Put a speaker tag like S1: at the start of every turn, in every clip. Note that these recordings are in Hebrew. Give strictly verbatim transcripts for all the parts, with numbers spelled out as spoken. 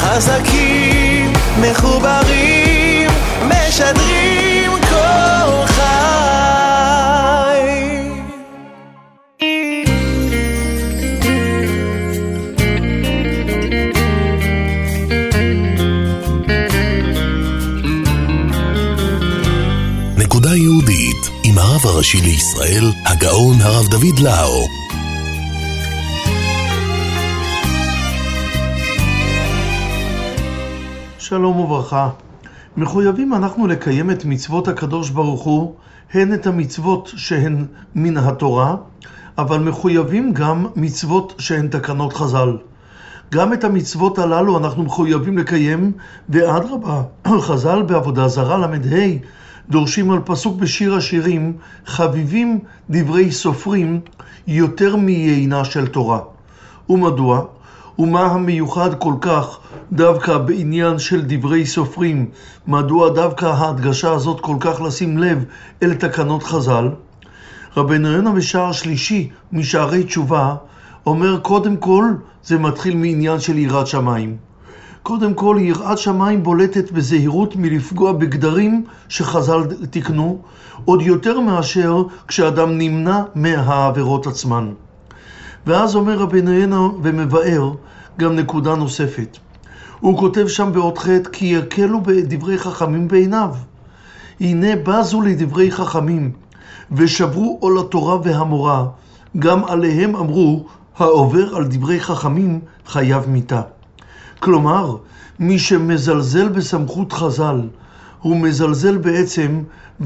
S1: חזקים, מחוברים, משדרים כל חי.
S2: נקודה יהודית עם הרב הראשי לישראל, הגאון הרב דוד לאו.
S3: שלום וברכה. מחויבים אנחנו לקיים את מצוות הקדוש ברוך הוא, הן את המצוות שהן מן התורה, אבל מחויבים גם מצוות שהן תקנות חז"ל. גם את המצוות הללו אנחנו מחויבים לקיים, ואדרבה, חז"ל בעבודה זרה למד ה' דורשים על פסוק בשיר השירים, חביבים דברי סופרים יותר מיינה של תורה. ומדוע? ומה המיוחד כל כך דווקא בעניין של דברי סופרים? מדוע דווקא ההדגשה הזאת כל כך לשים לב אל תקנות חז"ל? רבנו יונה בשער שלישי משערי תשובה אומר, קודם כל זה מתחיל מעניין של יראת שמיים. קודם כל יראת שמיים בולטת בזהירות מלפגוע בגדרים שחז"ל תקנו, עוד יותר מאשר כשאדם נמנע מהעבירות עצמן. ואז אומר רבנו יונה ומבאר גם נקודה נוספת. הוא כותב שם באות ח' כי יקלו בדברי חכמים בעיניו. הנה בזו לדברי חכמים ושברו עול התורה והמורה, גם עליהם אמרו העובר על דברי חכמים חייב מיתה. כלומר, מי שמזלזל בסמכות חז"ל הוא מזלזל בעצם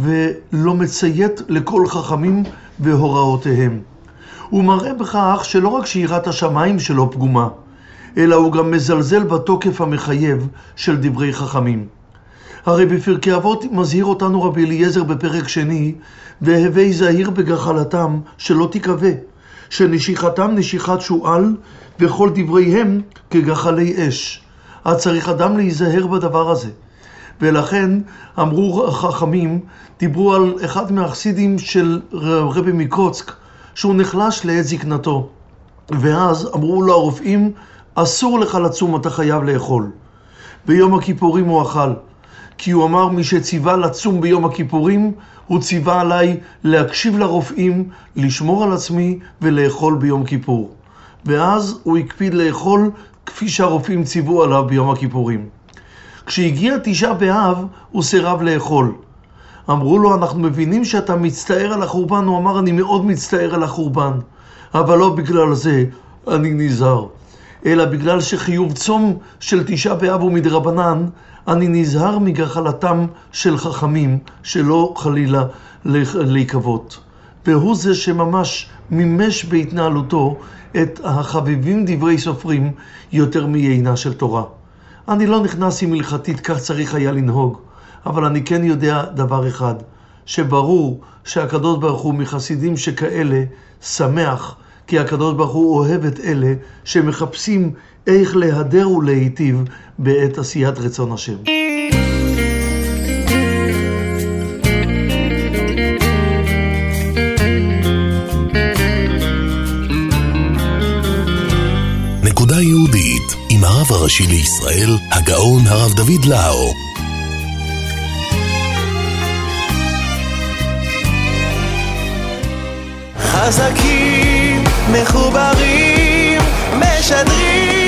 S3: ולא מציית לכל חכמים והוראותיהם. הוא מראה בכך שלא רק שיראת השמיים שלו פגומה, אלא הוא גם מזלזל בתוקף המחייב של דברי חכמים. הרי בפרקי אבות מזהיר אותנו רבי אליעזר בפרק שני, והווי זהיר בגחלתם שלא תקווה, שנשיכתם נשיכת שועל וכל דבריהם כגחלי אש. אז צריך אדם להיזהר בדבר הזה. ולכן אמרו חכמים, דיברו על אחד מהחסידים של רבי מקוצק, שהוא נחלש לעת זקנתו. ואז אמרו לו הרופאים, אסור לך לצום, אתה חייב לאכול. ביום הכיפורים הוא אכל, כי הוא אמר, מי שציווה לצום ביום הכיפורים, הוא ציווה עליי להקשיב לרופאים, לשמור על עצמי ולאכול ביום כיפור. ואז הוא הקפיד לאכול כפי שהרופאים ציוו עליו ביום הכיפורים. כשהגיע תשעה באב, הוא סירב לאכול. אמרו לו, אנחנו מבינים שאתה מצטער על החורבן. הוא אמר, אני מאוד מצטער על החורבן, אבל לא בגלל זה אני נזהר, אלא בגלל שחיוב צום של תשעה באב הוא מדרבנן, אני נזהר מגחלתם של חכמים, שלא חלילה להיקוות. והוא זה שממש מימש בהתנהלותו את החביבים דברי סופרים יותר מיינה של תורה. אני לא נכנס עם הלכתית, כך צריך היה לנהוג, אבל אני כן יודע דבר אחד, שברור שהקדוש ברוך הוא מחסידים שכאלה שמח, כי הקדוש ברוך הוא אוהב את אלה שמחפשים איך להדר ולהיטיב בעת עשיית רצון השם.
S2: נקודה יהודית עם הרב הראשי לישראל, הגאון הרב דוד לאו.
S1: חזקים, מחוברים, משדרים